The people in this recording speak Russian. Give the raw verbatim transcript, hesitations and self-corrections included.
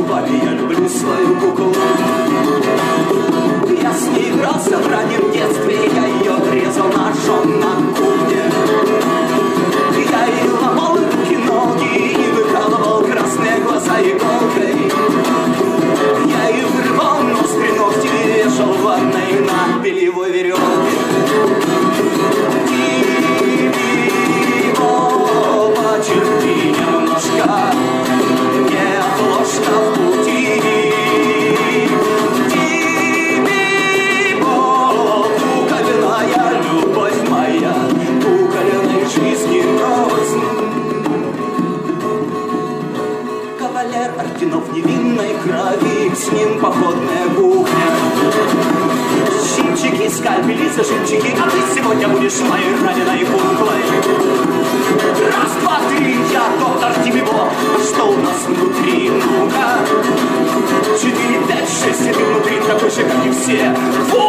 вами я люблю свою куклу. Я с ней игрался в раннем детстве, я ее резал ножом на кухне. Я ей ломал руки-ноги и выкалывал красные глаза иголкой. Я ей вырывал ноздри-ногти и вешал в ванной на бельевой веревке. О, потерпи немножко, не отложь в пути. Диби-бо, кукольная любовь моя, кукольной жизни рознь. Кавалер орденов невинной крови, с ним походная кухня. Щипчики, скальпели, зажимчики, а ты сегодня будешь моей раненой куклой. Раз, два, три, я доктор Диби-бо. Что у нас внутри? Ну-ка. Четыре, пять, шесть, и ты внутри такой же, как и все. Вот!